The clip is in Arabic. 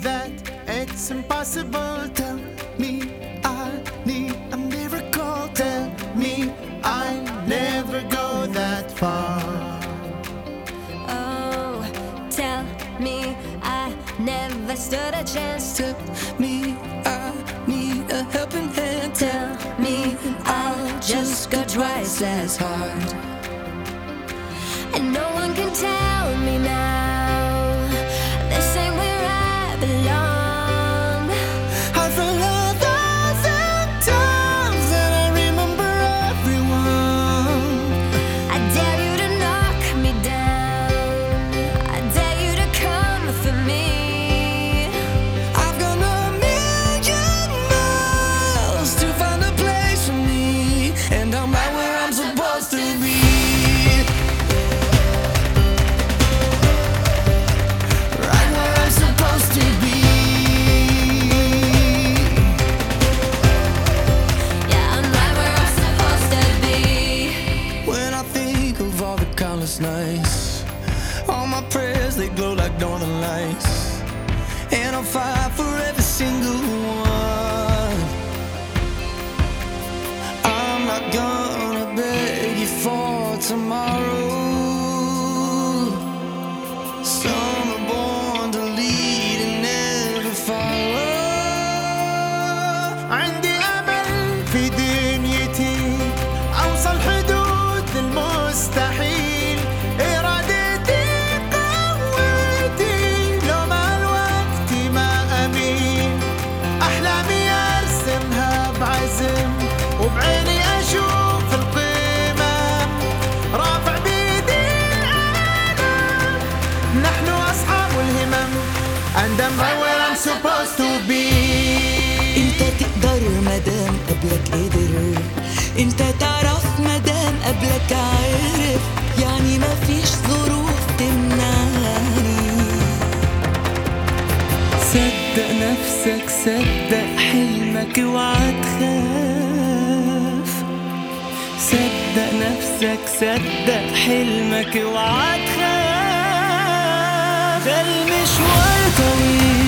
that it's impossible. Tell me I need a miracle. Tell me I never go that far. Oh, tell me I never stood a chance. Tell me I need a helping hand. Tell me I'll just go twice as hard. And no one can tell me now this ain't where I belong. I fell 1,000 times and I remember everyone. I dare you to knock me down. I dare you to come for me. I've gone 1,000,000 miles to find a place for me, and I'm right where I'm supposed to be. Right where I'm supposed to be. Yeah, I'm right where I'm supposed to be. When I think of all the countless nights, all my prayers they glow like northern lights, and I'll fight for every single one. I'm not gonna beg you for tomorrow. Some are born to lead and never follow. عندي أمل في دنيتي أوصل حدود المستحيل. إرادتي قوتي لو مع الوقت ما أميل. أحلامي أرسمها بعزم وبعيني أشوف القيمة. رافع بيدي العالم نحن أصحاب الهمم. And I'm right where I'm supposed to be. انت تقدر مدام قبلك قدر، انت تعرف مدام قبلك عارف، يعني ما فيش ظروف تمنعني. صدق نفسك، صدق حلمك اوعى تخاف. صدق نفسك، صدق حلمك اوعى تخاف. ده المشوار طويل